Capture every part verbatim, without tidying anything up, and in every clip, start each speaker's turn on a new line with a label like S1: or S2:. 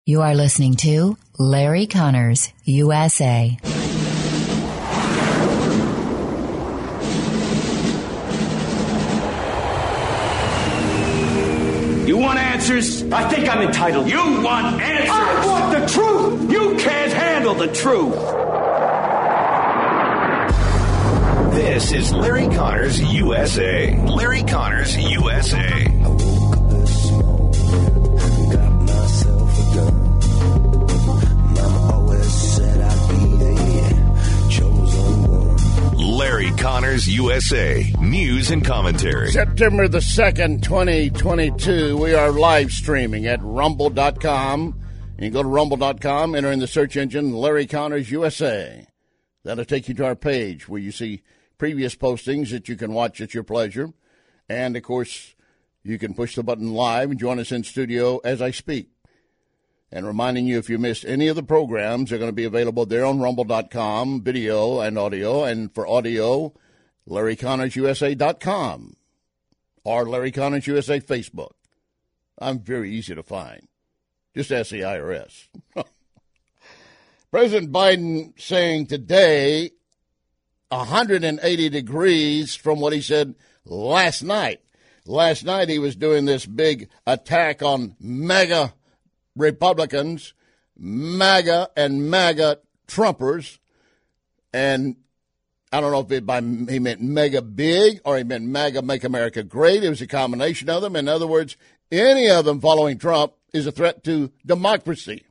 S1: You are listening to Larry Connors, U S A.
S2: You want answers?
S3: I think I'm entitled.
S2: You want answers?
S3: I want the truth!
S2: You can't handle the truth!
S4: This is Larry Connors, U S A. Larry Connors, U S A. Larry Connors, U S A. News and commentary.
S5: September the second, twenty twenty-two. We are live streaming at rumble dot com. You can go to rumble dot com, enter in the search engine Larry Connors, U S A. That'll take you to our page where you see previous postings that you can watch at your pleasure. And, of course, you can push the button live and join us in studio as I speak. And reminding you, if you missed any of the programs, they're going to be available there on rumble dot com, video and audio. And for audio, Larry Connors U S A dot com or Larry Connors U S A Facebook. I'm very easy to find. Just ask the I R S. President Biden saying today one hundred eighty degrees from what he said last night. Last night he was doing this big attack on mega Republicans, MAGA and MAGA Trumpers, and I don't know if it by he meant mega big or he meant MAGA make America great. It was a combination of them. In other words, any of them following Trump is a threat to democracy.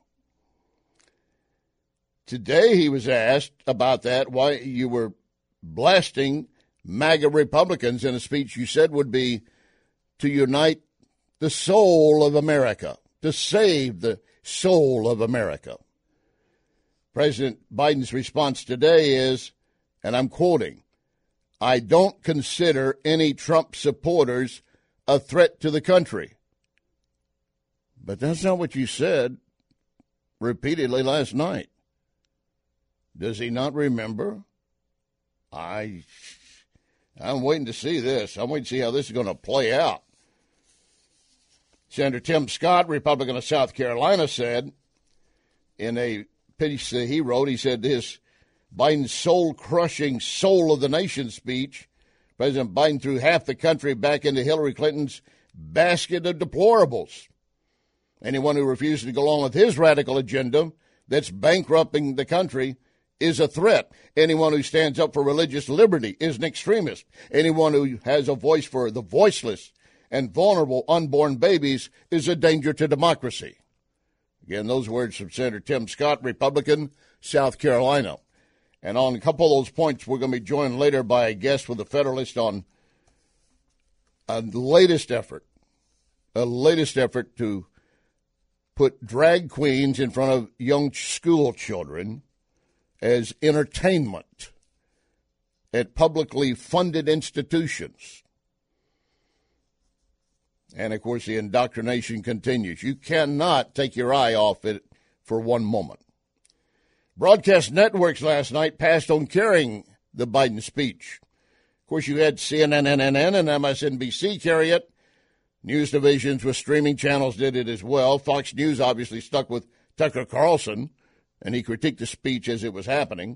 S5: Today he was asked about that, why you were blasting MAGA Republicans in a speech you said would be to unite the soul of America, to save the soul of America. President Biden's response today is, and I'm quoting, "I don't consider any Trump supporters a threat to the country." But that's not what you said repeatedly last night. Does he not remember? I, I'm waiting to see this. I'm waiting to see how this is going to play out. Senator Tim Scott, Republican of South Carolina, said in a piece that he wrote, he said his Biden's soul-crushing soul of the nation speech, President Biden threw half the country back into Hillary Clinton's basket of deplorables. Anyone who refuses to go along with his radical agenda that's bankrupting the country is a threat. Anyone who stands up for religious liberty is an extremist. Anyone who has a voice for the voiceless and vulnerable unborn babies is a danger to democracy. Again, those words from Senator Tim Scott, Republican, South Carolina. And on a couple of those points, we're going to be joined later by a guest with the Federalist on a latest effort, a latest effort to put drag queens in front of young school children as entertainment at publicly funded institutions. And, of course, the indoctrination continues. You cannot take your eye off it for one moment. Broadcast networks last night passed on carrying the Biden speech. Of course, you had C N N, N N N, and M S N B C carry it. News divisions with streaming channels did it as well. Fox News obviously stuck with Tucker Carlson, and he critiqued the speech as it was happening.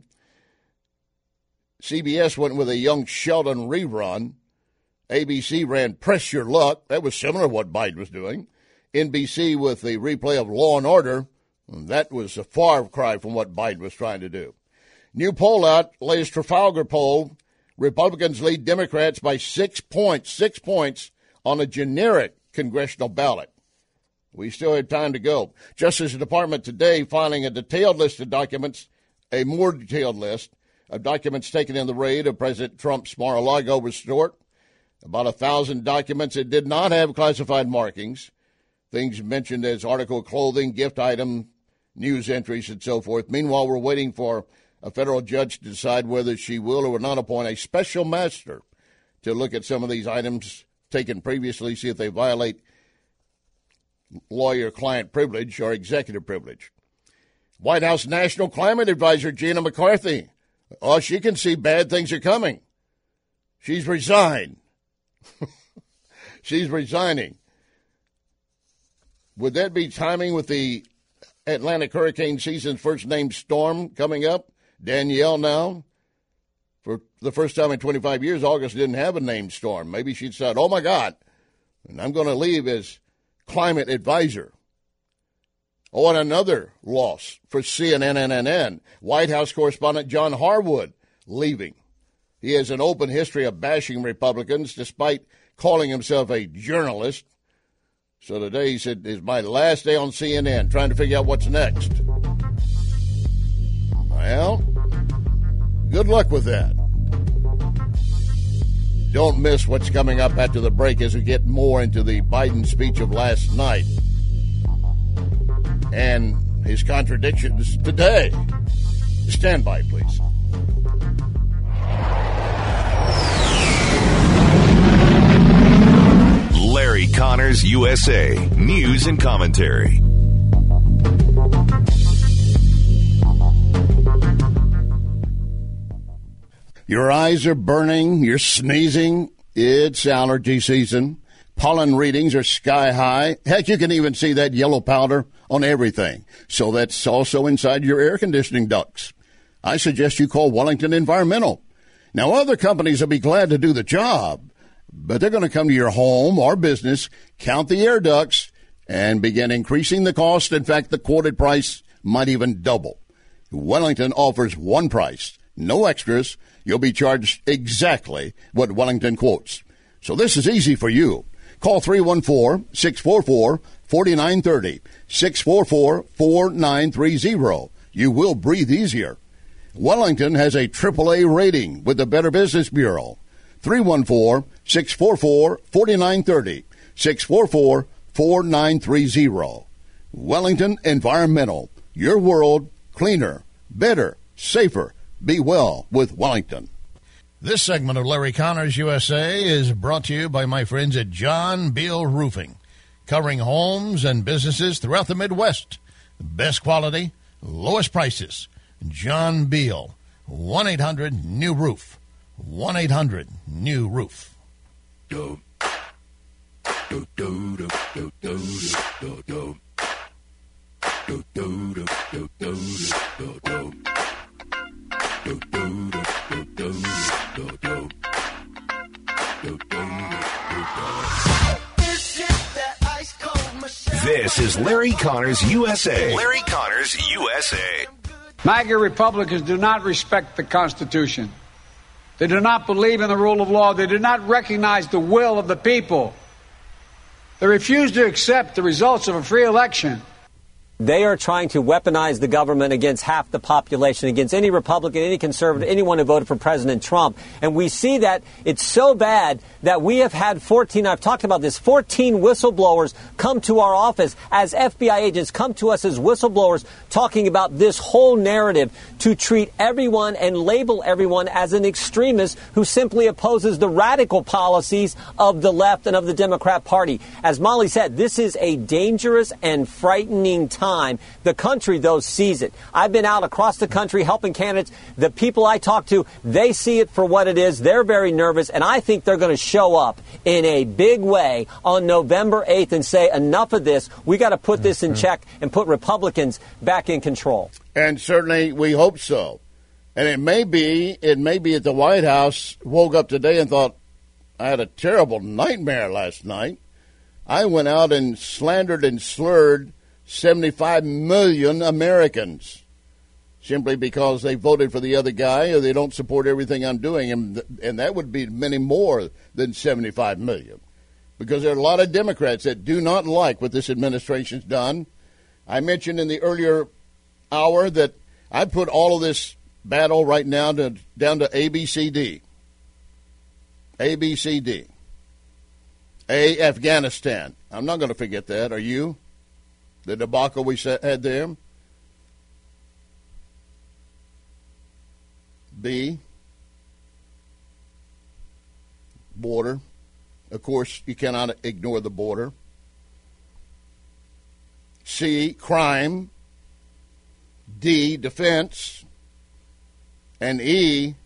S5: C B S went with a Young Sheldon rerun. A B C ran Press Your Luck. That was similar to what Biden was doing. N B C with the replay of Law and Order. That was a far cry from what Biden was trying to do. New poll out, latest Trafalgar poll. Republicans lead Democrats by six points, six points on a generic congressional ballot. We still have time to go. Justice Department today filing a detailed list of documents, a more detailed list of documents taken in the raid of President Trump's Mar-a-Lago resort. About a thousand documents that did not have classified markings. Things mentioned as article of clothing, gift item, news entries, and so forth. Meanwhile, we're waiting for a federal judge to decide whether she will or will not appoint a special master to look at some of these items taken previously, see if they violate lawyer-client privilege or executive privilege. White House National Climate Advisor Gina McCarthy. Oh, she can see bad things are coming. She's resigned. She's resigning. Would that be timing with the Atlantic hurricane season's first named storm coming up. Danielle now. For the first time in twenty-five years, August didn't have a named storm. Maybe she said, oh, my God, and I'm going to leave as climate advisor. Oh, and another loss for C N N. White House correspondent John Harwood leaving. He has an open history of bashing Republicans despite calling himself a journalist. So today he said, is my last day on C N N, trying to figure out what's next. Well, good luck with that. Don't miss what's coming up after the break as we get more into the Biden speech of last night and his contradictions today. Stand by, please.
S4: Larry Connors, U S A. News and commentary.
S5: Your eyes are burning, you're sneezing, it's allergy season. Pollen readings are sky high. Heck, you can even see that yellow powder on everything. So that's also inside your air conditioning ducts. I suggest you call Wellington Environmental. Now, other companies will be glad to do the job, but they're going to come to your home or business, count the air ducts, and begin increasing the cost. In fact, the quoted price might even double. Wellington offers one price, no extras. You'll be charged exactly what Wellington quotes. So this is easy for you. Call three one four, six four four, four nine three zero, six four four, four nine three zero. You will breathe easier. Wellington has a triple A rating with the Better Business Bureau. three one four, six four four, four nine three zero, six four four, four nine three zero. Wellington Environmental. Your world cleaner, better, safer. Be well with Wellington. This segment of Larry Connors U S A is brought to you by my friends at John Beal Roofing, covering homes and businesses throughout the Midwest. Best quality, lowest prices. John Beal, one eight hundred new roof. one eight hundred new roof.
S6: Do, do, do, do, do, do, do, do. Do, do, do, do, do, do, do. Do, do, do, do, do, do, do. Do, do, do, do.
S4: This is Larry Connors, U S A. Larry Connors, U S A.
S7: MAGA Republicans do not respect the Constitution. They do not believe in the rule of law. They do not recognize the will of the people. They refuse to accept the results of a free election.
S8: They are trying to weaponize the government against half the population, against any Republican, any conservative, anyone who voted for President Trump. And we see that it's so bad that we have had fourteen, I've talked about this, fourteen whistleblowers come to our office as F B I agents, come to us as whistleblowers, talking about this whole narrative to treat everyone and label everyone as an extremist who simply opposes the radical policies of the left and of the Democrat Party. As Molly said, this is a dangerous and frightening time. Time. The country, though, sees it. I've been out across the country helping candidates. The people I talk to, they see it for what it is. They're very nervous, and I think they're going to show up in a big way on November eighth and say, enough of this. We got to put this in check and put Republicans back in control.
S5: And certainly we hope so. And it may be, it may be at the White House woke up today and thought, I had a terrible nightmare last night. I went out and slandered and slurred seventy-five million Americans simply because they voted for the other guy or they don't support everything I'm doing. And, and that would be many more than seventy-five million because there are a lot of Democrats that do not like what this administration's done. I mentioned in the earlier hour that I put all of this battle right now to, down to A, B, C, D. A, B, C, D. A, Afghanistan. I'm not going to forget that. Are you? The debacle we had there. B, border. Of course, you cannot ignore the border. C, crime. D, defense. And E,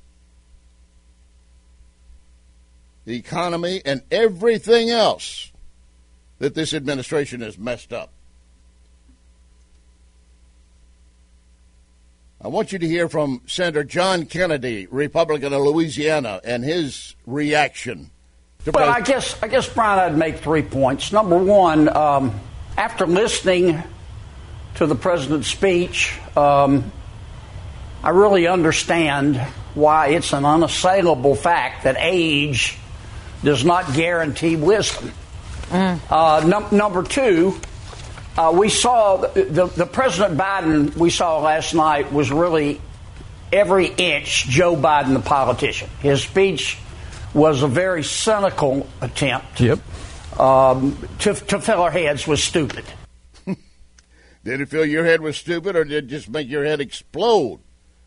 S5: the economy and everything else that this administration has messed up. I want you to hear from Senator John Kennedy, Republican of Louisiana, and his reaction. To
S9: well,
S5: President-
S9: I guess, I guess, Brian, I'd make three points. Number one, um, after listening to the president's speech, um, I really understand why it's an unassailable fact that age does not guarantee wisdom. Mm. Uh, num- number two, uh, we saw the, the, the President Biden we saw last night was really every inch Joe Biden, the politician. His speech was a very cynical attempt
S10: yep.
S9: um, to, to fill our heads with stupid.
S5: Did it fill your head with stupid, or did it just make your head explode?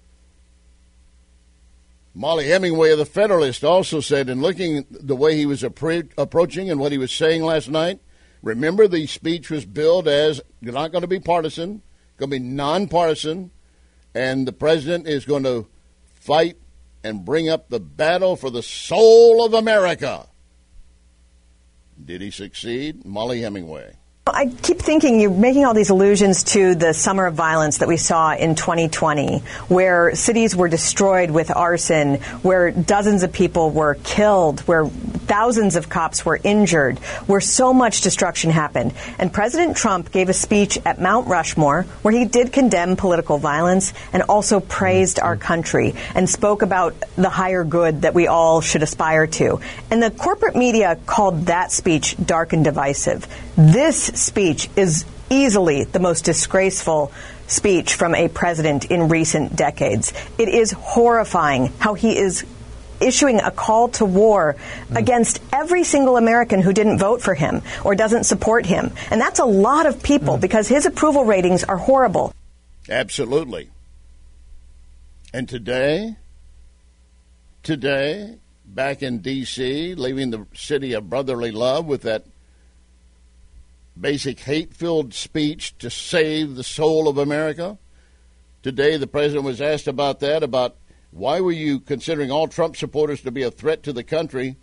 S5: Molly Hemingway of the Federalist also said, in looking at the way he was appro- approaching and what he was saying last night, remember the speech was billed as you're not going to be partisan, going to be nonpartisan, and the president is going to fight and bring up the battle for the soul of America. Did he succeed? Molly Hemingway.
S11: I keep thinking you're making all these allusions to the summer of violence that we saw in twenty twenty, where cities were destroyed with arson, where dozens of people were killed, where thousands of cops were injured, where so much destruction happened. And President Trump gave a speech at Mount Rushmore where he did condemn political violence and also praised our country and spoke about the higher good that we all should aspire to. And the corporate media called that speech dark and divisive. This speech is easily the most disgraceful speech from a president in recent decades. It is horrifying how he is issuing a call to war mm. against every single American who didn't vote for him or doesn't support him. And that's a lot of people mm. because his approval ratings are horrible.
S5: Absolutely. And today, today, back in D C, leaving the city of brotherly love with that basic hate-filled speech to save the soul of America. Today, the president was asked about that, about why were you considering all Trump supporters to be a threat to the country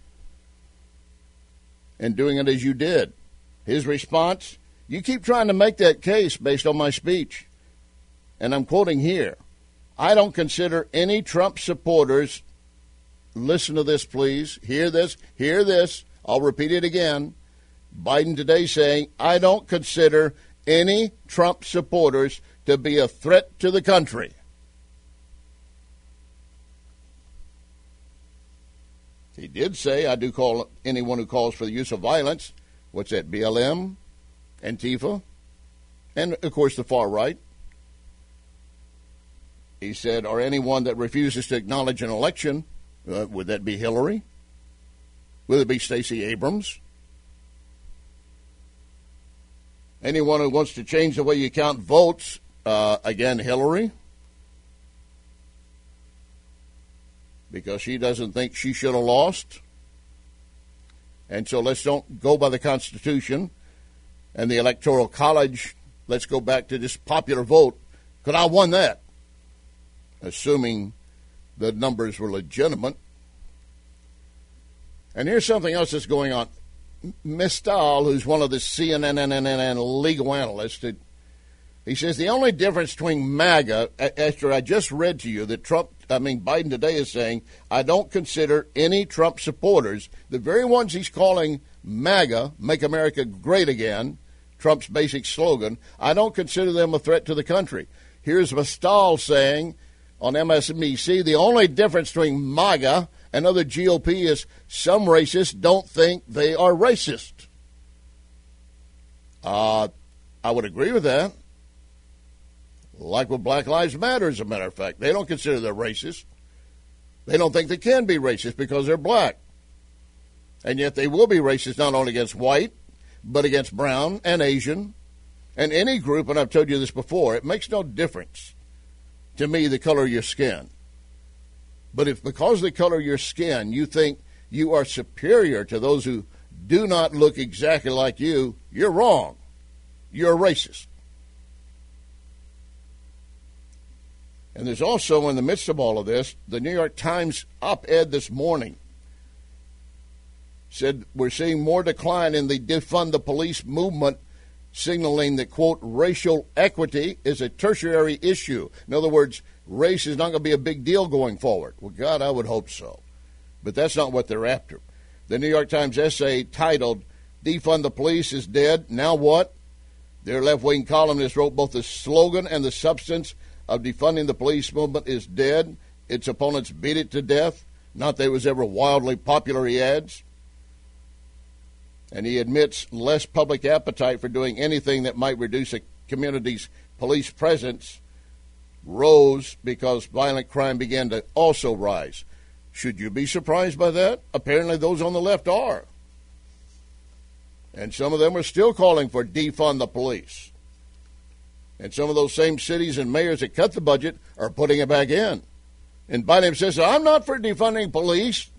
S5: and doing it as you did. His response, you keep trying to make that case based on my speech. And I'm quoting here, I don't consider any Trump supporters, listen to this please, hear this, hear this, I'll repeat it again. Biden today saying, I don't consider any Trump supporters to be a threat to the country. He did say, I do call anyone who calls for the use of violence, what's that, B L M, Antifa, and, of course, the far right. He said, or anyone that refuses to acknowledge an election, uh, would that be Hillary? Would it be Stacey Abrams? Anyone who wants to change the way you count votes, uh, again, Hillary, because she doesn't think she should have lost. And so let's don't go by the Constitution and the Electoral College. Let's go back to just popular vote. Could I won that? Assuming the numbers were legitimate. And here's something else that's going on. Mistal, who's one of the C N N legal analysts, he says the only difference between MAGA, after I just read to you that Trump, I mean Biden today is saying, I don't consider any Trump supporters, the very ones he's calling MAGA, Make America Great Again, Trump's basic slogan, I don't consider them a threat to the country. Here's Mistal saying on M S N B C, the only difference between MAGA and other G O P is some racists don't think they are racist. Uh, I would agree with that. Like with Black Lives Matter, as a matter of fact. They don't consider they're racist. They don't think they can be racist because they're black. And yet they will be racist not only against white, but against brown and Asian and any group, and I've told you this before, it makes no difference to me the color of your skin. But if because of the color of your skin you think you are superior to those who do not look exactly like you, you're wrong. You're a racist. And there's also, in the midst of all of this, the New York Times op-ed this morning said we're seeing more decline in the defund the police movement, signaling that, quote, racial equity is a tertiary issue. In other words, race is not going to be a big deal going forward. Well, God, I would hope so. But that's not what they're after. The New York Times essay titled, "Defund the Police is Dead. Now What?" Their left-wing columnist wrote, "Both the slogan and the substance of defunding the police movement is dead. Its opponents beat it to death. Not that it was ever wildly popular," he adds. And he admits less public appetite for doing anything that might reduce a community's police presence rose because violent crime began to also rise. Should you be surprised by that? Apparently those on the left are. And some of them are still calling for defund the police. And some of those same cities and mayors that cut the budget are putting it back in. And Biden says, I'm not for defunding police.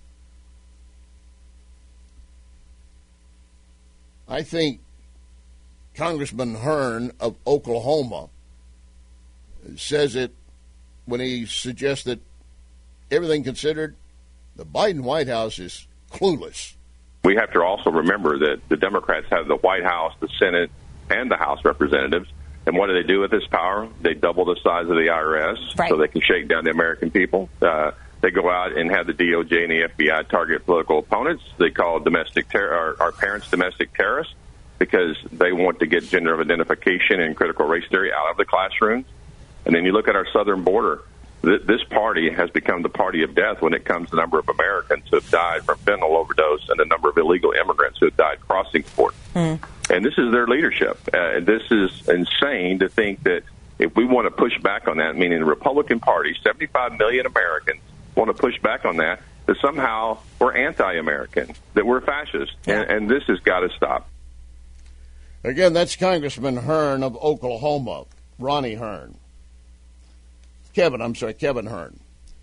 S5: I think Congressman Hearn of Oklahoma says it when he suggests that everything considered, the Biden White House is clueless.
S10: We have to also remember that the Democrats have the White House, the Senate, and the House Representatives. And what do they do with this power? They double the size of the I R S right. so they can shake down the American people. Uh, they go out and have the D O J and the F B I target political opponents. They call domestic ter- our, our parents domestic terrorists because they want to get gender identification and critical race theory out of the classrooms. And then you look at our southern border. This party has become the party of death when it comes to the number of Americans who have died from fentanyl overdose and the number of illegal immigrants who have died crossing the border. Mm. And this is their leadership. Uh, this is insane to think that if we want to push back on that, meaning the Republican Party, seventy-five million Americans want to push back on that, that somehow we're anti-American, that we're fascist. Yeah. And, and this has got to stop.
S5: Again, that's Congressman Hearn of Oklahoma, Ronnie Hearn. Kevin, I'm sorry, Kevin Hearn.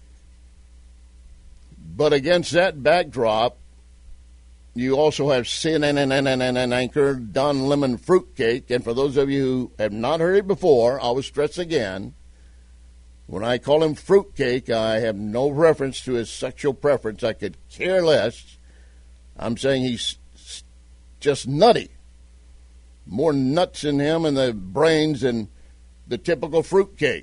S5: But against that backdrop, you also have C N N anchor Don Lemon Fruitcake. And for those of you who have not heard it before, I will stress again, when I call him Fruitcake, I have no reference to his sexual preference. I could care less. I'm saying he's just nutty. More nuts in him and the brains than the typical fruitcake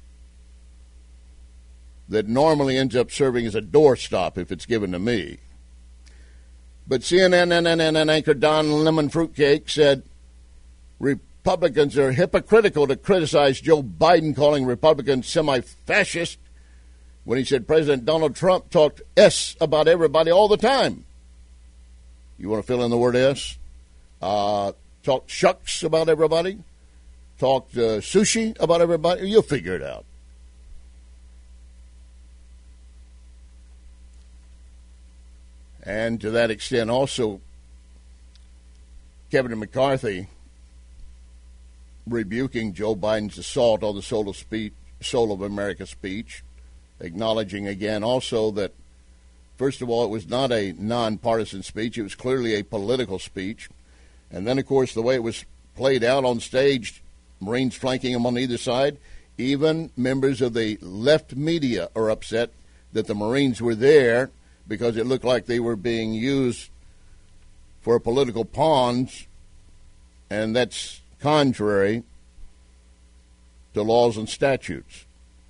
S5: that normally ends up serving as a doorstop if it's given to me. But C N N anchor Don Lemon Fruitcake said Republicans are hypocritical to criticize Joe Biden, calling Republicans semi-fascist, when he said President Donald Trump talked S about everybody all the time. You want to fill in the word S? Uh, talked shucks about everybody? Talked uh, sushi about everybody? You'll figure it out. And to that extent, also, Kevin McCarthy rebuking Joe Biden's assault on the soul of, speech, soul of America speech, acknowledging again also that, first of all, it was not a nonpartisan speech. It was clearly a political speech. And then, of course, the way it was played out on stage, Marines flanking him on either side, even members of the left media are upset that the Marines were there because it looked like they were being used for political pawns, and that's contrary to laws and statutes.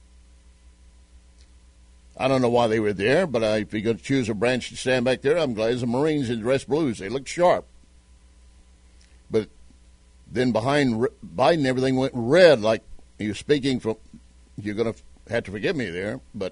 S5: I don't know why they were there, but I, if you're going to choose a branch to stand back there, I'm glad it's the Marines in dress blues. They look sharp. But then behind Biden, everything went red, like he was speaking from, you're going to have to forgive me there, but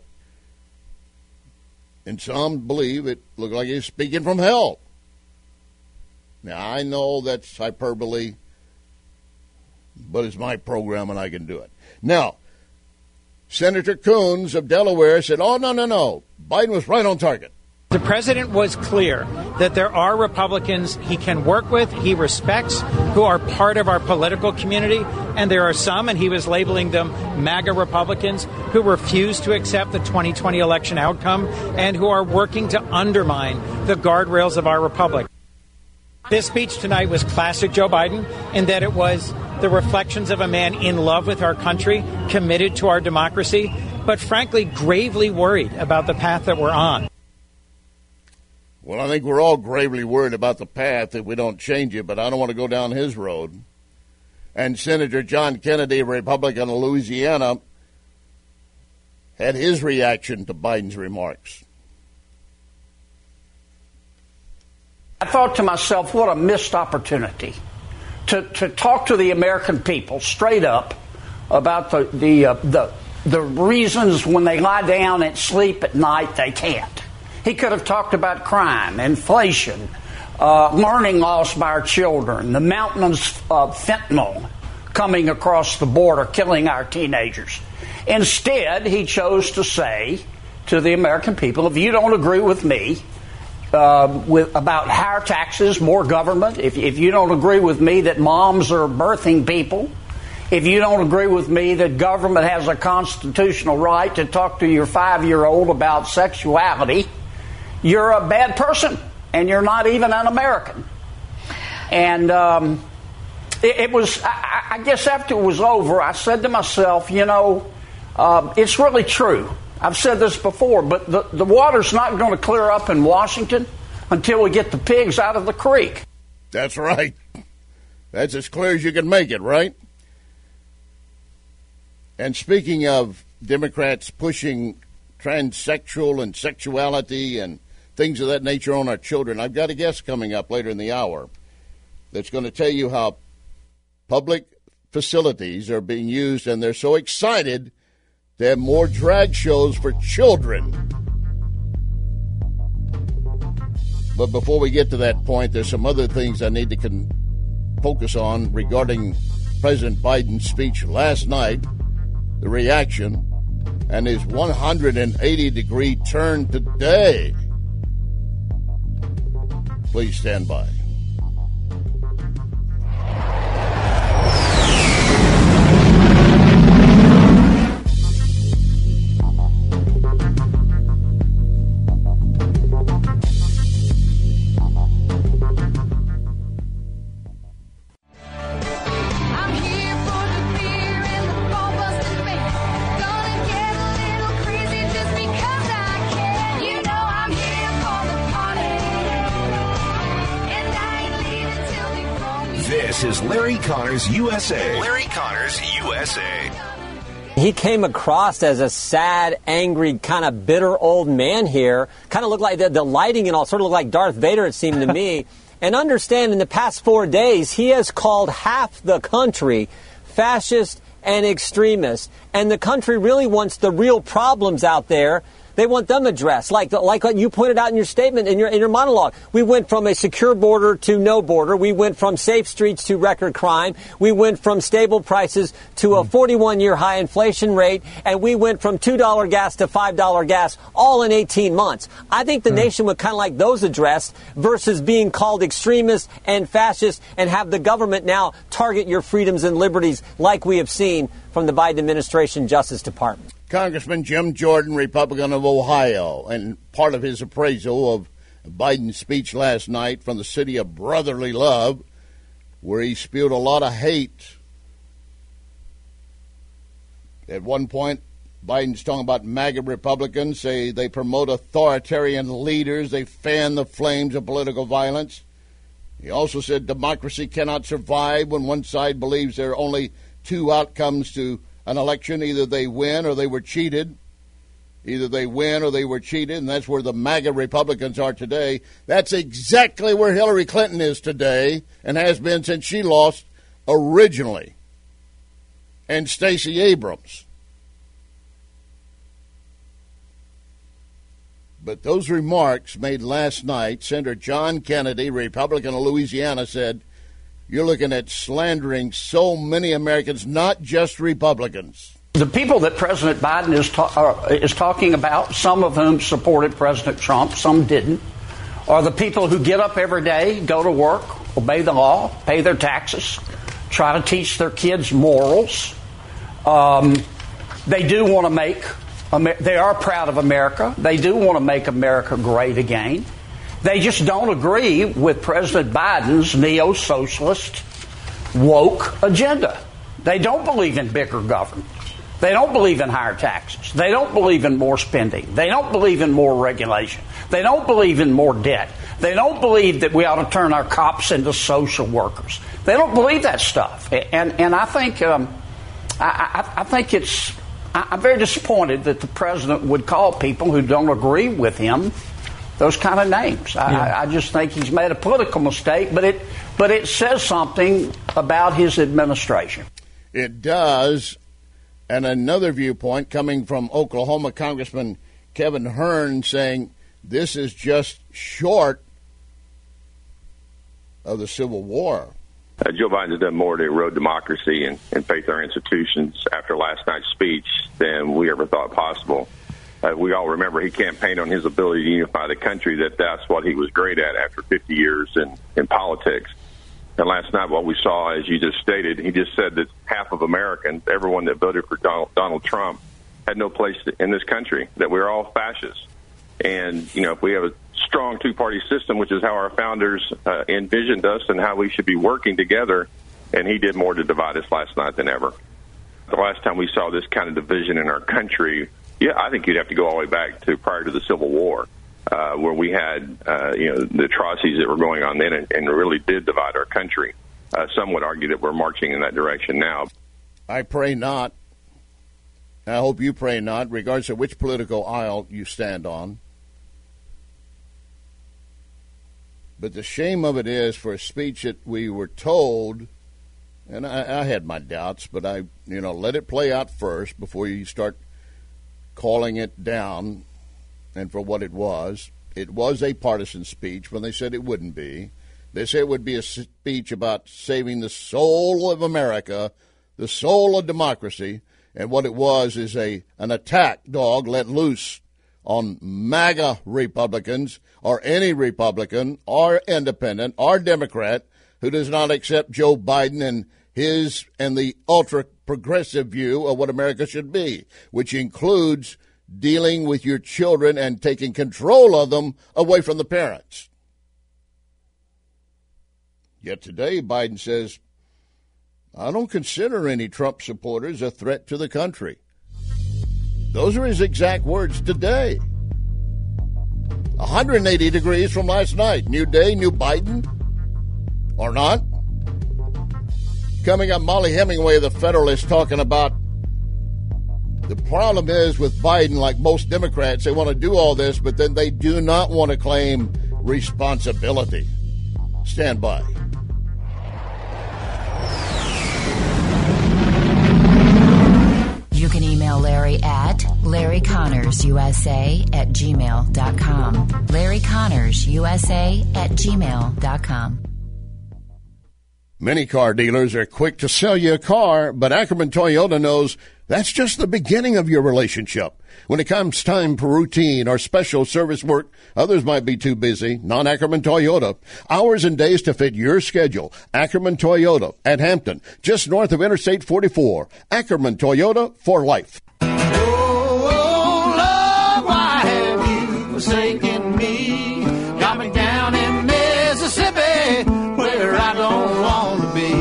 S5: and some believe it looked like he was speaking from hell. Now, I know that's hyperbole, but it's my program and I can do it. Now, Senator Coons of Delaware said, oh, no, no, no. Biden was right on target.
S12: The president was clear that there are Republicans he can work with, he respects, who are part of our political community, and there are some, and he was labeling them MAGA Republicans, who refuse to accept the twenty twenty election outcome and who are working to undermine the guardrails of our republic. This speech tonight was classic Joe Biden in that it was the reflections of a man in love with our country, committed to our democracy, but frankly gravely worried about the path that we're on.
S5: Well, I think we're all gravely worried about the path if we don't change it, but I don't want to go down his road. And Senator John Kennedy, a Republican of Louisiana, had his reaction to Biden's remarks.
S9: I thought to myself, what a missed opportunity to, to talk to the American people straight up about the the, uh, the the reasons when they lie down and sleep at night they can't. He could have talked about crime, inflation, uh, learning loss by our children, the mountains of fentanyl coming across the border, killing our teenagers. Instead, he chose to say to the American people, if you don't agree with me uh, with, about higher taxes, more government, if, if you don't agree with me that moms are birthing people, if you don't agree with me that government has a constitutional right to talk to your five-year-old about sexuality, you're a bad person, and you're not even an American. And um, it, it was, I, I guess after it was over, I said to myself, you know, uh, it's really true. I've said this before, but the, the water's not going to clear up in Washington until we get the pigs out of the creek.
S5: That's right. That's as clear as you can make it, right? And speaking of Democrats pushing transsexual and sexuality and things of that nature on our children, I've got a guest coming up later in the hour that's going to tell you how public facilities are being used, and they're so excited to have more drag shows for children. But before we get to that point, there's some other things I need to con- focus on regarding President Biden's speech last night, the reaction, and his one hundred eighty degree turn today. Please stand by.
S4: This is Larry Connors U S A. Larry Connors U S A.
S8: He came across as a sad, angry, kind of bitter old man here. Kind of looked like the, the lighting and all sort of looked like Darth Vader, it seemed to me. And understand, in the past four days, he has called half the country fascist and extremist. And the country really wants the real problems out there. They want them addressed, like like what you pointed out in your statement, in your in your monologue. We went from a secure border to no border. We went from safe streets to record crime. We went from stable prices to a forty-one year high inflation rate. And we went from two dollar gas to five dollar gas, all in eighteen months. I think the mm. nation would kind of like those addressed versus being called extremist and fascist and have the government now target your freedoms and liberties like we have seen from the Biden administration Justice Department.
S5: Congressman Jim Jordan, Republican of Ohio, and part of his appraisal of Biden's speech last night from the city of brotherly love, where he spewed a lot of hate. At one point, Biden's talking about MAGA Republicans, say they promote authoritarian leaders, they fan the flames of political violence. He also said democracy cannot survive when one side believes there are only two outcomes to an election. Either they win or they were cheated. Either they win or they were cheated, and that's where the MAGA Republicans are today. That's exactly where Hillary Clinton is today and has been since she lost originally. And Stacey Abrams. But those remarks made last night, Senator John Kennedy, Republican of Louisiana, said, you're looking at slandering so many Americans, not just Republicans.
S9: The people that President Biden is, ta- uh, is talking about, some of whom supported President Trump, some didn't, are the people who get up every day, go to work, obey the law, pay their taxes, try to teach their kids morals. Um, they do want to make, they are proud of America. They do want to make America great again. They just don't agree with President Biden's neo-socialist woke agenda. They don't believe in bigger government. They don't believe in higher taxes. They don't believe in more spending. They don't believe in more regulation. They don't believe in more debt. They don't believe that we ought to turn our cops into social workers. They don't believe that stuff. And and I think um, I, I, I think it's I'm very disappointed that the president would call people who don't agree with him those kind of names. I, yeah. I just think he's made a political mistake, but it but it says something about his administration.
S5: It does. And another viewpoint coming from Oklahoma Congressman Kevin Hern saying this is just short of the Civil War.
S10: Uh, Joe Biden has done more to erode democracy and, and faith in our institutions after last night's speech than we ever thought possible. Uh, we all remember he campaigned on his ability to unify the country, that that's what he was great at after fifty years in, in politics. And last night what we saw, as you just stated, he just said that half of Americans, everyone that voted for Donald, Donald Trump, had no place in this country, that we're all fascists. And, you know, if we have a strong two-party system, which is how our founders uh, envisioned us and how we should be working together, and he did more to divide us last night than ever. The last time we saw this kind of division in our country, yeah, I think you'd have to go all the way back to prior to the Civil War, uh, where we had, uh, you know, the atrocities that were going on then and, and really did divide our country. Uh, some would argue that we're marching in that direction now.
S5: I pray not. I hope you pray not, regardless of which political aisle you stand on. But the shame of it is for a speech that we were told, and I, I had my doubts, but I, you know, let it play out first before you start calling it down and for what it was. It was a partisan speech when they said it wouldn't be. They said it would be a speech about saving the soul of America, the soul of democracy, and what it was is a an attack dog let loose on MAGA Republicans or any Republican or independent or Democrat who does not accept Joe Biden and his and the ultra-progressive view of what America should be, which includes dealing with your children and taking control of them away from the parents. Yet today, Biden says, I don't consider any Trump supporters a threat to the country. Those are his exact words today. one hundred eighty degrees from last night. New day, new Biden? Or not? Coming up, Molly Hemingway, the Federalist, talking about the problem is with Biden, like most Democrats, they want to do all this, but then they do not want to claim responsibility. Stand by.
S1: You can email Larry at Larry Connors U S A at gmail dot com. Larry Connors U S A at gmail dot com.
S5: Many car dealers are quick to sell you a car, but Ackerman Toyota knows that's just the beginning of your relationship. When it comes time for routine or special service work, others might be too busy. Not Ackerman Toyota. Hours and days to fit your schedule. Ackerman Toyota at Hampton, just north of Interstate forty-four. Ackerman Toyota for life.
S3: Oh, Lord, why have you forsaken me? Got me down in Mississippi where I don't want to be.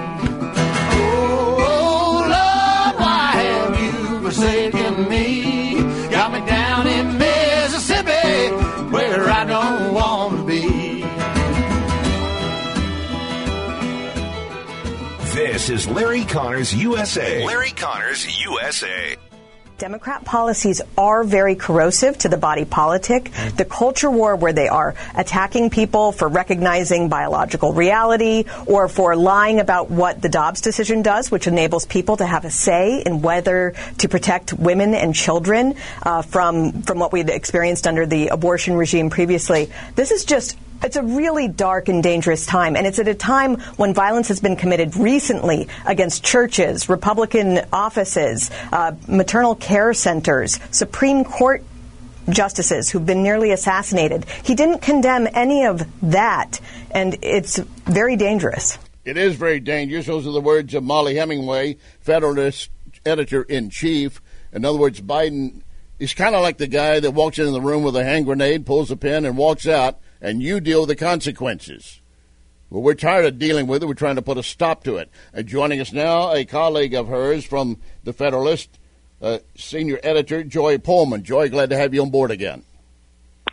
S3: Oh, Lord, why have you forsaken me? Got me down in Mississippi where I don't want to be.
S4: This is Larry Connors U S A. Larry Connors U S A.
S11: Democrat policies are very corrosive to the body politic. The culture war where they are attacking people for recognizing biological reality or for lying about what the Dobbs decision does, which enables people to have a say in whether to protect women and children uh, from from what we'd experienced under the abortion regime previously. This is just It's a really dark and dangerous time, and it's at a time when violence has been committed recently against churches, Republican offices, uh, maternal care centers, Supreme Court justices who've been nearly assassinated. He didn't condemn any of that, and it's very dangerous.
S5: It is very dangerous. Those are the words of Molly Hemingway, Federalist editor-in-chief. In other words, Biden is kind of like the guy that walks into the room with a hand grenade, pulls a pin, and walks out, and you deal with the consequences. Well, we're tired of dealing with it. We're trying to put a stop to it. Uh, joining us now, a colleague of hers from the Federalist, uh, senior editor, Joy Pullman. Joy, glad to have you on board again.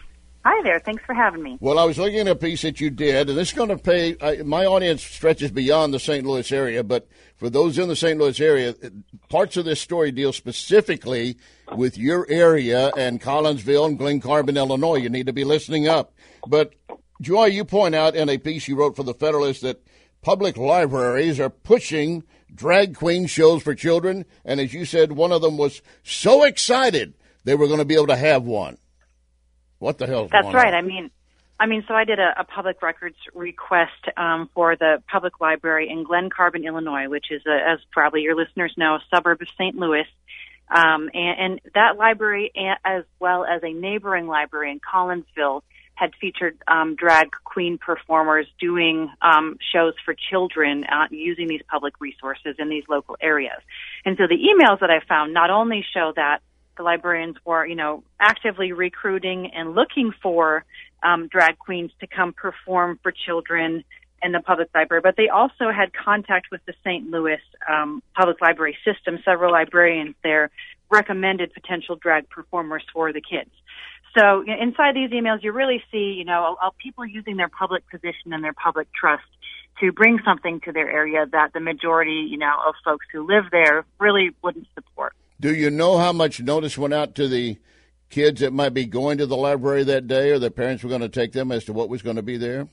S13: Hi there. Thanks for having me.
S5: Well, I was looking at a piece that you did, and this is going to pay, uh, my audience stretches beyond the Saint Louis area, but for those in the Saint Louis area, parts of this story deal specifically with your area and Collinsville and Glen Carbon, Illinois. You need to be listening up. But, Joy, you point out in a piece you wrote for The Federalist that public libraries are pushing drag queen shows for children, and as you said, one of them was so excited they were going to be able to have one. What the hell's
S13: That's
S5: going
S13: right.
S5: on?
S13: I mean, I mean, so I did a, a public records request um, for the public library in Glen Carbon, Illinois, which is, a, as probably your listeners know, a suburb of Saint Louis. Um, and, and that library, as well as a neighboring library in Collinsville, had featured um, drag queen performers doing um, shows for children uh, using these public resources in these local areas. And so the emails that I found not only show that the librarians were, you know, actively recruiting and looking for um, drag queens to come perform for children in the public library, but they also had contact with the Saint Louis um, public library system. Several librarians there recommended potential drag performers for the kids. So you know, inside these emails, you really see, you know, uh, people using their public position and their public trust to bring something to their area that the majority, you know, of folks who live there really wouldn't support.
S5: Do you know how much notice went out to the kids that might be going to the library that day, or their parents were going to take them as to what was going to be there?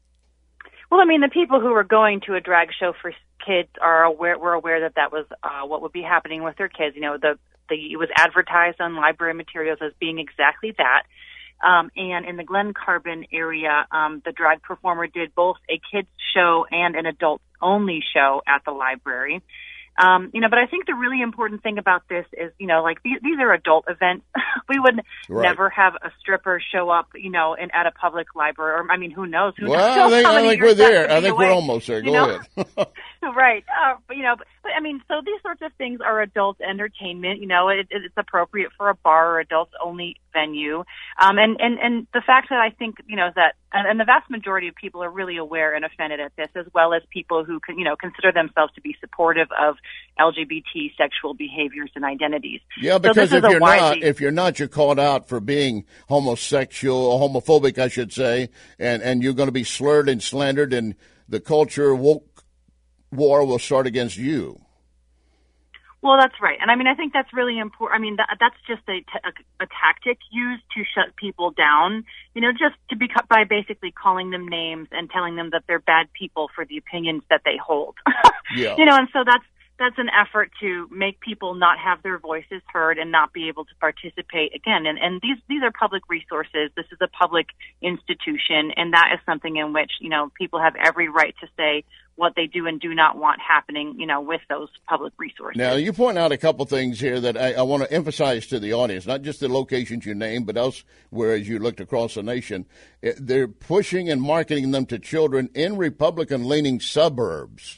S13: Well, I mean, the people who were going to a drag show for kids are aware, were aware that that was uh, what would be happening with their kids. You know, the, the it was advertised on library materials as being exactly that. Um, and in the Glen Carbon area, um, the drag performer did both a kids show and an adults-only show at the library. Um, you know, but I think the really important thing about this is, you know, like these, these are adult events. We would right. never have a stripper show up, you know, in, at a public library. Or, I mean, who knows? Who
S5: well,
S13: knows
S5: I think, I think we're there. I think
S13: away,
S5: we're almost there. Go
S13: know?
S5: ahead.
S13: Right. Uh, but, you know, but, but, I mean, so these sorts of things are adult entertainment. You know, it, it's appropriate for a bar or adults-only venue. Um, and, and, and the fact that I think, you know, that, and, and the vast majority of people are really aware and offended at this, as well as people who, can, you know, consider themselves to be supportive of L G B T sexual behaviors and identities.
S5: Yeah, because
S13: so
S5: if you're
S13: widely,
S5: not, if you're not, you're called out for being homosexual or homophobic, I should say, and, and you're going to be slurred and slandered, and the culture woke war will start against you.
S13: Well, that's right. And I mean, I think that's really important. I mean, that, that's just a, t- a, a tactic used to shut people down, you know, just to be cut by basically calling them names and telling them that they're bad people for the opinions that they hold.
S5: Yeah.
S13: You know, and so that's, that's an effort to make people not have their voices heard and not be able to participate again. And, and these, these are public resources. This is a public institution, and that is something in which, you know, people have every right to say what they do and do not want happening, you know, with those public resources.
S5: Now, you point out a couple things here that I, I want to emphasize to the audience, not just the locations you named, but elsewhere as you looked across the nation. They're pushing and marketing them to children in Republican-leaning suburbs.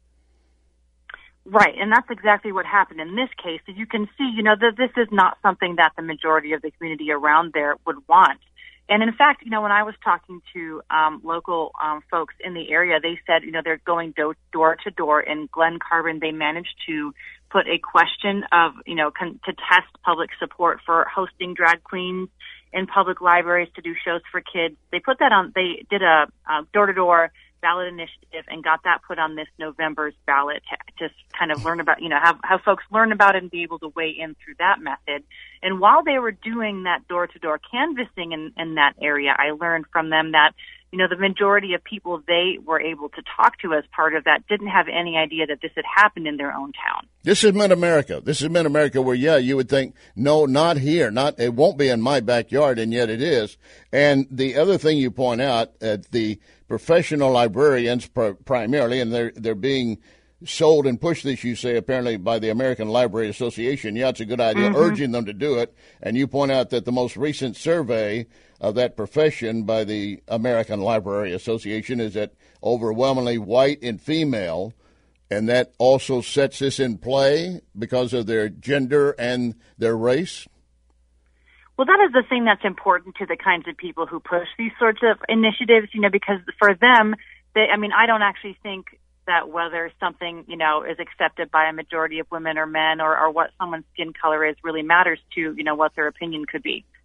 S13: Right, and that's exactly what happened in this case. As you can see, you know, that this is not something that the majority of the community around there would want. And in fact, you know, when I was talking to um, local um, folks in the area, they said, you know, they're going do- door to door in Glen Carbon. They managed to put a question of, you know, con- to test public support for hosting drag queens in public libraries to do shows for kids. They put that on, they did a uh, door-to-door ballot initiative and got that put on this November's ballot to just kind of learn about, you know, have, have folks learn about it and be able to weigh in through that method. And while they were doing that door-to-door canvassing in, in that area, I learned from them that, you know, the majority of people they were able to talk to as part of that didn't have any idea that this had happened in their own town.
S5: This is Mid-America. This is Mid-America where, yeah, you would think, no, not here. Not it won't be in my backyard, and yet it is. And the other thing you point out, uh, the professional librarians pr- primarily, and they're they're being sold and pushed this, you say, apparently by the American Library Association. Yeah, it's a good idea, mm-hmm. urging them to do it. And you point out that the most recent survey of that profession by the American Library Association is that overwhelmingly white and female, and that also sets this in play because of their gender and their race?
S13: Well, that is the thing that's important to the kinds of people who push these sorts of initiatives, you know, because for them, they, I mean, I don't actually think that whether something, you know, is accepted by a majority of women or men or, or what someone's skin color is really matters to, you know, what their opinion could be.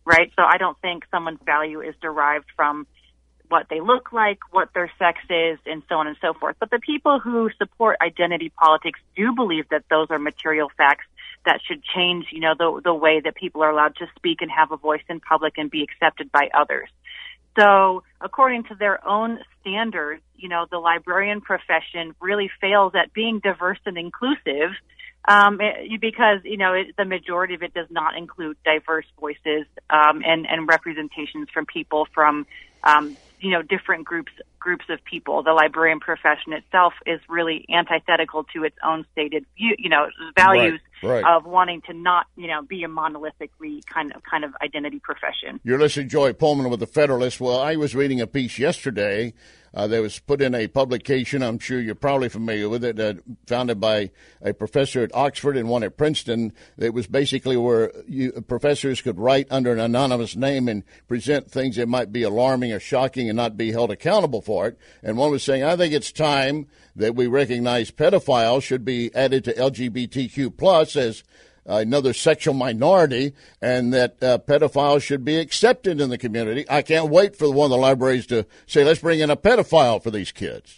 S13: right? So I don't think someone's value is derived from what they look like, what their sex is, and so on and so forth. But the people who support identity politics do believe that those are material facts that should change, you know, the the way that people are allowed to speak and have a voice in public and be accepted by others. So according to their own standards, you know, the librarian profession really fails at being diverse and inclusive um, it, because, you know, it, the majority of it does not include diverse voices um, and, and representations from people from, um, you know, different groups groups of people. The librarian profession itself is really antithetical to its own stated view, you know, values
S5: right, right.
S13: of wanting to not, you know, be a monolithically kind of kind of identity profession.
S5: You're listening to Joy Pullman with the Federalist. Well, I was reading a piece yesterday uh, that was put in a publication. I'm sure you're probably familiar with it, uh, founded by a professor at Oxford and one at Princeton. It was basically where you, professors could write under an anonymous name and present things that might be alarming or shocking and not be held accountable for it. And one was saying, I think it's time that we recognize pedophiles should be added to L G B T Q plus as another sexual minority, and that uh, pedophiles should be accepted in the community. I can't wait for one of the libraries to say, let's bring in a pedophile for these kids.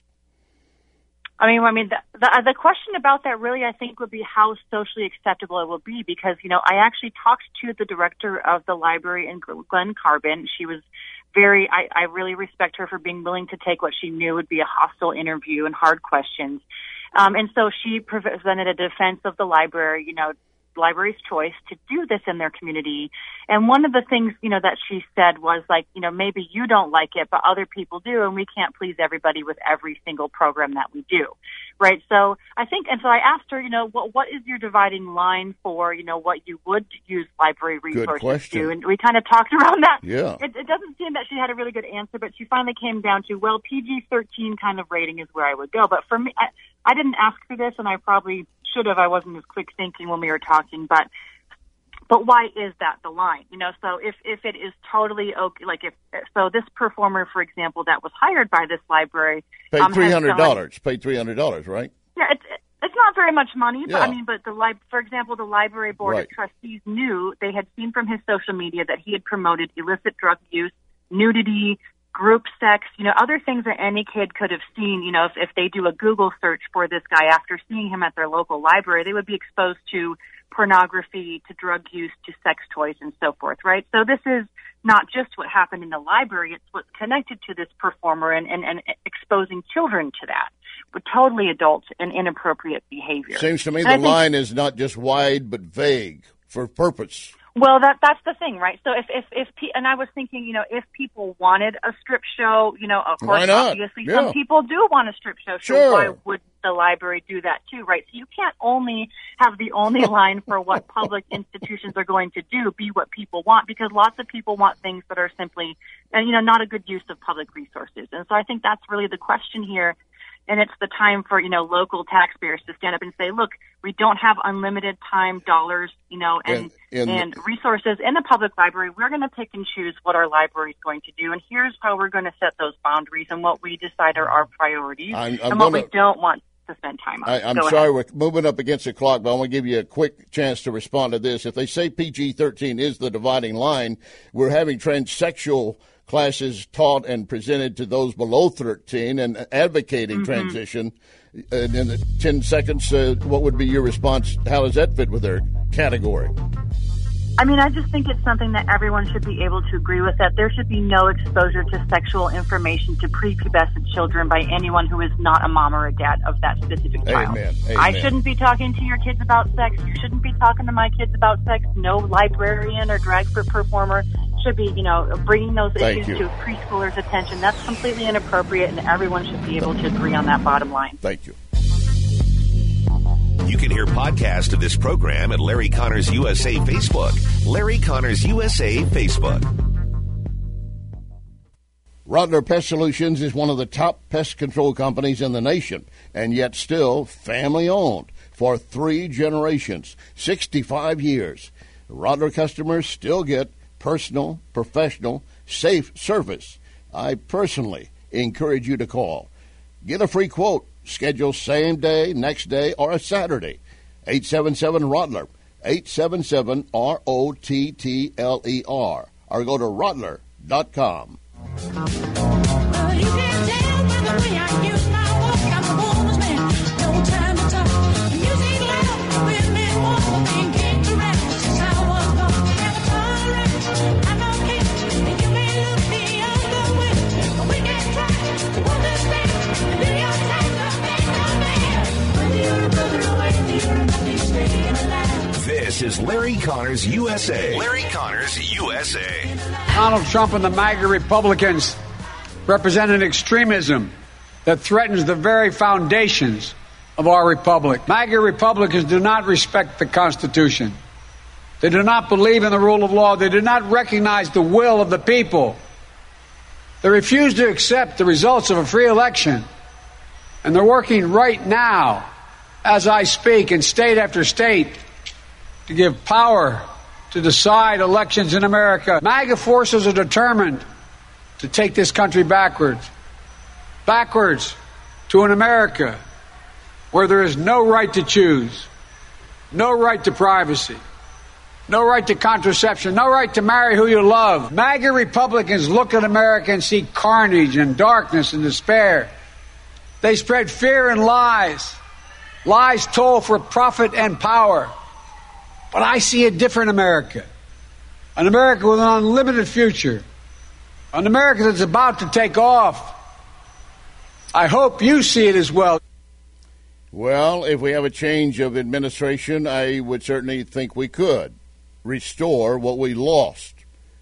S13: I mean, I mean, the, the, the question about that really, I think, would be how socially acceptable it will be, because, you know, I actually talked to the director of the library in Glen Carbon. She was very, I, I really respect her for being willing to take what she knew would be a hostile interview and hard questions. Um, and so she presented a defense of the library, you know, library's choice to do this in their community. And one of the things, you know, that she said was like, you know, maybe you don't like it, but other people do, and we can't please everybody with every single program that we do. Right. So I think, and so I asked her, you know, what, what is your dividing line for, you know, what you would use library resources to? And we kind of talked around that.
S5: Yeah.
S13: It, it doesn't seem that she had a really good answer, but she finally came down to, well, P G thirteen kind of rating is where I would go. But for me, I, I didn't ask for this, and I probably should have. I wasn't as quick thinking when we were talking, but but why is that the line? You know, so if if it is totally okay, like if so, this performer, for example, that was hired by this library,
S5: paid
S13: um,
S5: three hundred dollars. Paid three hundred dollars, right?
S13: Yeah, it's it's not very much money, but
S5: Yeah.
S13: I mean, but the li- for example, the library board
S5: Right.
S13: of trustees knew, they had seen from his social media that he had promoted illicit drug use, nudity, group sex, you know, other things that any kid could have seen. You know, if, if they do a Google search for this guy after seeing him at their local library, they would be exposed to pornography, to drug use, to sex toys, and so forth, right? So this is not just what happened in the library, it's what's connected to this performer and, and, and exposing children to that, but totally adult and inappropriate behavior.
S5: Seems to me
S13: And
S5: the
S13: I think-
S5: line is not just wide but vague for purpose.
S13: Well, that that's the thing, right? So if if if pe- and I was thinking, you know, if people wanted a strip show, you know, of course,
S5: Why not?
S13: obviously,
S5: Yeah.
S13: some people do want a strip show. So
S5: Sure.
S13: why would the library do that too, right? So you can't only have the only line for what public institutions are going to do be what people want, because lots of people want things that are simply, uh, you know, not a good use of public resources. And so I think that's really the question here. And it's the time for, you know, local taxpayers to stand up and say, look, we don't have unlimited time, dollars, you know, and
S5: And- and-
S13: and resources in the public library. We're going to pick and choose what our library is going to do. And here's how we're going to set those boundaries and what we decide are our priorities
S5: I'm- I'm
S13: and what
S5: gonna-
S13: we don't want to spend time on.
S5: I, I'm
S13: Go
S5: sorry
S13: ahead.
S5: we're moving up against the clock, but I want to give you a quick chance to respond to this. If they say P G thirteen is the dividing line, we're having transsexual classes taught and presented to those below thirteen and advocating
S13: Mm-hmm.
S5: transition. And in the ten seconds, uh, what would be your response? How does that fit with their category?
S13: I mean, I just think it's something that everyone should be able to agree with, that there should be no exposure to sexual information to prepubescent children by anyone who is not a mom or a dad of that specific child.
S5: Amen. Amen.
S13: I shouldn't be talking to your kids about sex. You shouldn't be talking to my kids about sex. No librarian or drag performer should be, you know, bringing those
S5: Thank
S13: issues
S5: you.
S13: to preschoolers' attention. That's completely inappropriate, and everyone should be able to agree on that bottom line.
S5: Thank you.
S4: You can hear podcast of this program at Larry Connors U S A Facebook. Larry Connors U S A Facebook.
S5: Rottler Pest Solutions is one of the top pest control companies in the nation, and yet still family-owned for three generations, sixty-five years. Rottler customers still get personal, professional, safe service. I personally encourage you to call. Get a free quote. Schedule same day, next day, or a Saturday. eight seven seven Rottler. eight seven seven R O T T L E R. or go to Rottler dot com.
S14: Well, you can tell by the way I use my walk. I'm a woman's man, no time to talk. Music loud, women walk, being kicked around since I was born. Never tolerate, I'm okay, and you may look the other way, but we can try to understand and do your time to make a man. Whether you're a brother or whether you're a buddy, staying alive.
S4: This is Larry Connors U S A. Larry Connors U S A.
S7: Donald Trump and the MAGA Republicans represent an extremism that threatens the very foundations of our republic. MAGA Republicans do not respect the Constitution. They do not believe in the rule of law. They do not recognize the will of the people. They refuse to accept the results of a free election. And they're working right now, as I speak, in state after state, to give power to decide elections in America. MAGA forces are determined to take this country backwards. Backwards to an America where there is no right to choose, no right to privacy, no right to contraception, no right to marry who you love. MAGA Republicans look at America and see carnage and darkness and despair. They spread fear and lies. Lies told for profit and power. But I see a different America. An America with an unlimited future. An America that's about to take off. I hope you see it as well.
S5: Well, if we have a change of administration, I would certainly think we could restore what we lost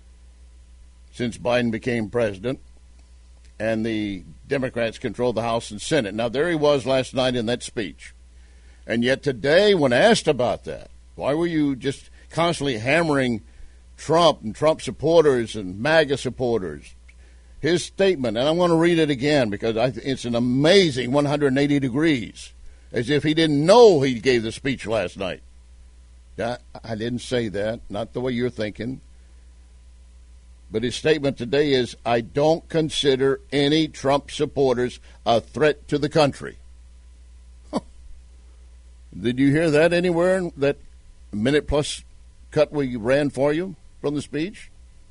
S5: since Biden became president and the Democrats control the House and Senate. Now, there he was last night in that speech. And yet today, when asked about that, why were you just constantly hammering Trump and Trump supporters and MAGA supporters? His statement, and I want to read it again because I, it's an amazing one hundred eighty degrees, as if he didn't know he gave the speech last night. I, I didn't say that, not the way you're thinking. But his statement today is, I don't consider any Trump supporters a threat to the country. Huh. Did you hear that anywhere in that minute plus cut we ran for you from the speech?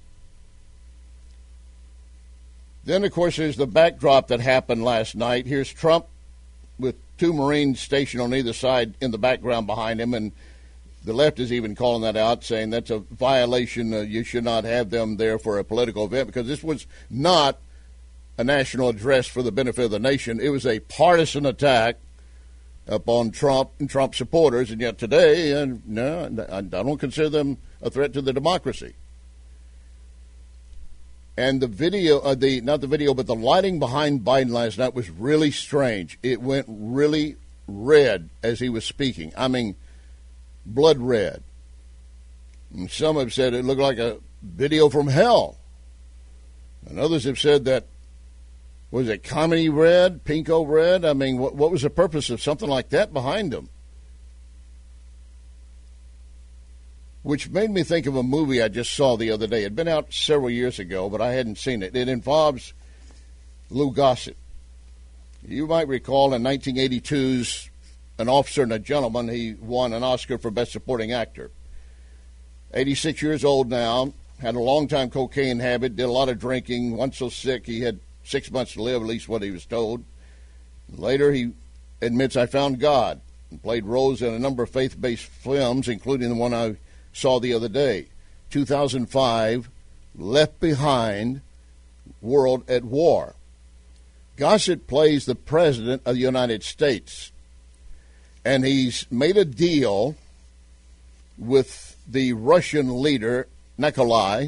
S5: Then, of course, there's the backdrop that happened last night. Here's Trump with two Marines stationed on either side in the background behind him, and the left is even calling that out, saying that's a violation. Uh, you should not have them there for a political event, because this was not a national address for the benefit of the nation. It was a partisan attack upon Trump and Trump supporters, and yet today, uh, no, I don't consider them a threat to the democracy. And the video, uh, the not the video, but the lighting behind Biden last night was really strange. It went really red as he was speaking. I mean, blood red. And some have said it looked like a video from hell. And others have said that, was it comedy red, pinko red? I mean, what, what was the purpose of something like that behind him? Which made me think of a movie I just saw the other day. It had been out several years ago, but I hadn't seen it. It involves Lou Gossett. You might recall in nineteen eighty-two's An Officer and a Gentleman, he won an Oscar for Best Supporting Actor. eighty-six years old now, had a long-time cocaine habit, did a lot of drinking, once so sick he had six months to live, at least what he was told. Later, he admits, I found God, and played roles in a number of faith-based films, including the one I saw the other day. two thousand five, Left Behind, World at War. Gossett plays the President of the United States, and he's made a deal with the Russian leader, Nikolai,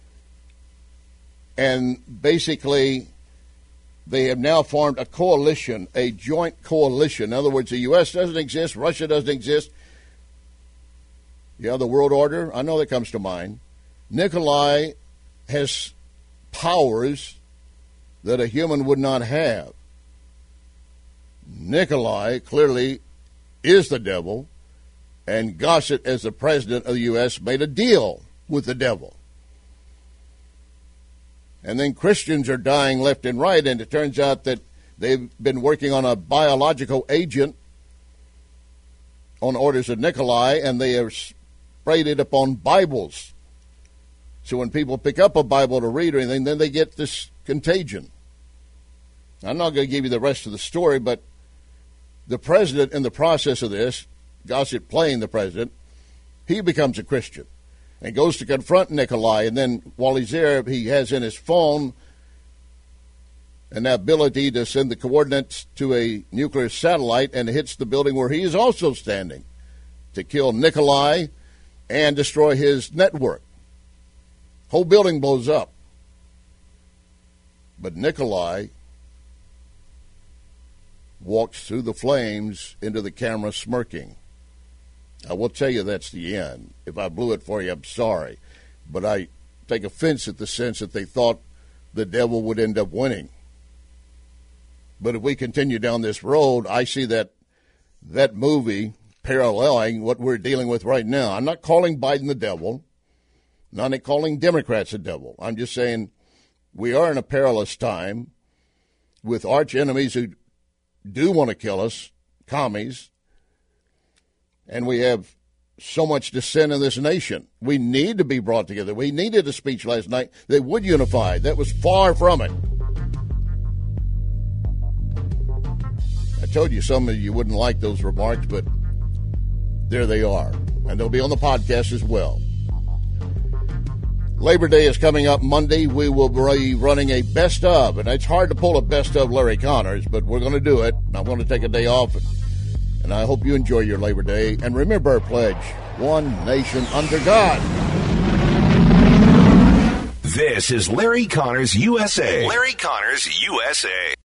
S5: and basically they have now formed a coalition, a joint coalition. In other words, the U S doesn't exist, Russia doesn't exist. Yeah, the world order, I know that comes to mind. Nikolai has powers that a human would not have. Nikolai clearly is the devil, and Gossett, as the president of the U S, made a deal with the devil. And then Christians are dying left and right, and it turns out that they've been working on a biological agent on orders of Nikolai, and they have sprayed it upon Bibles. So when people pick up a Bible to read or anything, then they get this contagion. I'm not going to give you the rest of the story, but the president, in the process of this, Gossett playing the president, he becomes a Christian and goes to confront Nikolai. And then while he's there, he has in his phone an ability to send the coordinates to a nuclear satellite, and it hits the building where he is also standing to kill Nikolai and destroy his network. Whole building blows up. But Nikolai walks through the flames into the camera smirking. I will tell you that's the end. If I blew it for you, I'm sorry. But I take offense at the sense that they thought the devil would end up winning. But if we continue down this road, I see that that movie paralleling what we're dealing with right now. I'm not calling Biden the devil. I'm not calling Democrats the devil. I'm just saying we are in a perilous time with arch enemies who do want to kill us, commies, and we have so much dissent in this nation. We need to be brought together. We needed a speech last night that would unify. That was far from it. I told you some of you wouldn't like those remarks, but there they are. And they'll be on the podcast as well. Labor Day is coming up Monday. We will be running a best of, and it's hard to pull a best of Larry Connors, but we're going to do it. I'm going to take a day off, and, and I hope you enjoy your Labor Day. And remember our pledge, one nation under God.
S4: This is Larry Connors U S A. Larry Connors U S A.